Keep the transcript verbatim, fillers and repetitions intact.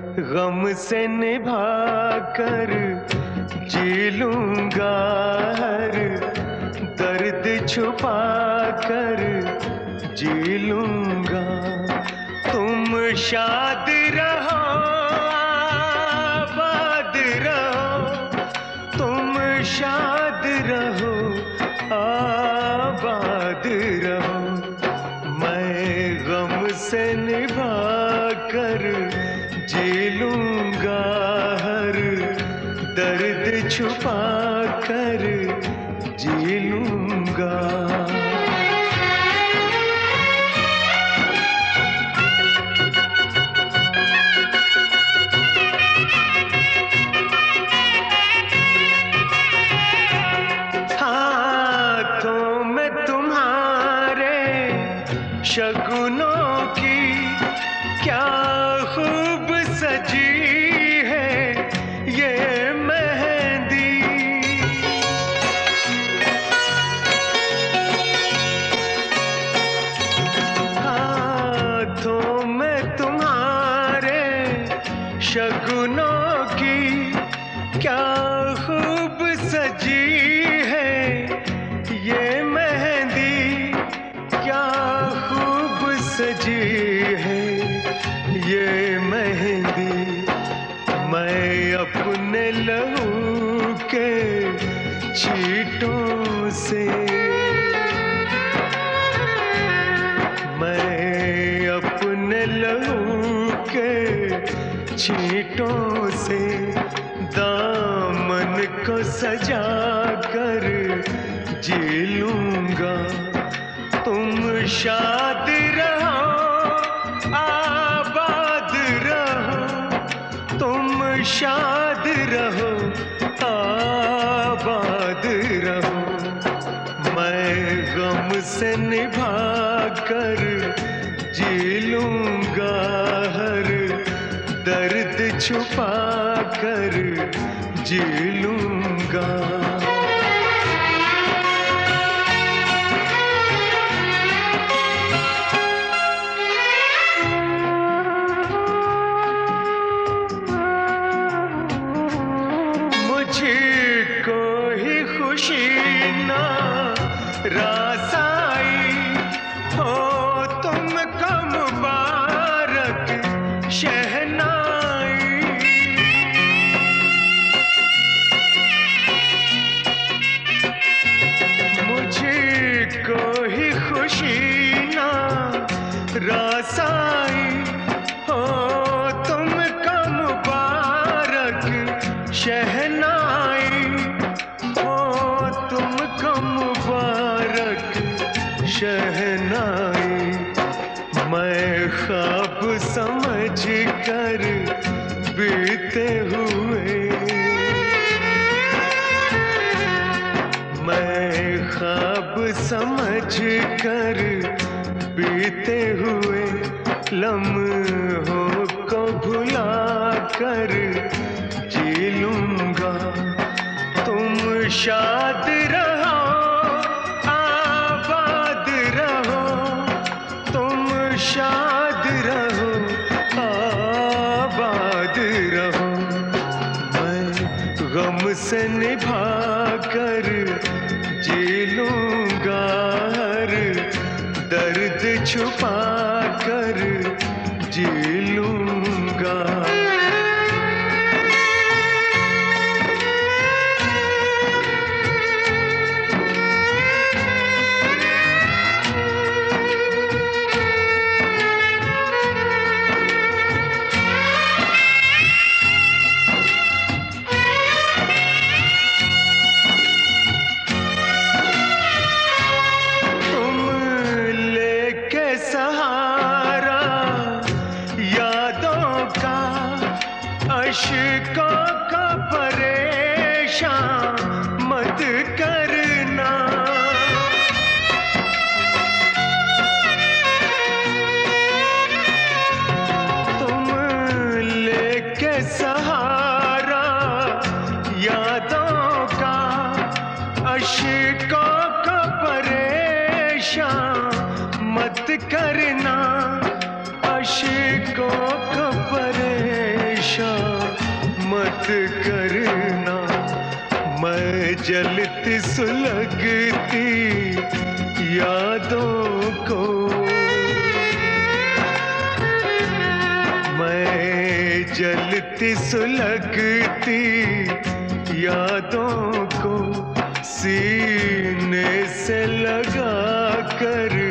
गम से निभा कर जी लूंगा, हर दर्द छुपा कर जी लूंगा। तुम शाद रहो, आबाद रहो, तुम शाद रहो, आबाद रहो। मैं गम से निभा कर जी लूंगा, हर दर्द छुपा कर जी लूंगा। हाथों में तुम्हारे शगुनों की क्या खूब सजी है ये मेहंदी। हाथों में तुम्हारे शगुनों की क्या खूब सजी है ये मेहंदी, क्या खूब सजी है ये मेहंदी। मैं अपने लहू के छींटों से, मैं अपने लहू के छींटों से दामन को सजा कर जी लूंगा। तुम शाद रहो, आबाद रहो, तुम शाद रहो, आबाद रहो। मैं गम से निभा कर जी लूंगा, हर दर्द छुपा कर जी लूंगा। मुझको ही खुशी ना रास आई हो, तुमको मुबारक शहनाई। मुझको ही खुशी ना रास आई हो, तुमको मुबारक शहनाई, हो तुमको मुबारक शहनाई। मैं ख्वाब समझ कर बीते हुए, मैं ख्वाब समझ कर बीते हुए लम्हों को भुला कर जी लूंगा। तुम शाद रहो, आबाद रहो, तुम शाद रहो, आबाद रहो। मैं गम से निभा कर जी लूंगा, हर दर्द छुपा कर जी लूंगा। सहारा यादों का, अश्कों का परेशान मत करना। तुम लेके सहारा यादों का, अश्कों का परेशान मत करना। अश्कों का परेशान मत करना। मैं जलती सुलगती यादों को, मैं जलती सुलगती यादों को सीने से लगा कर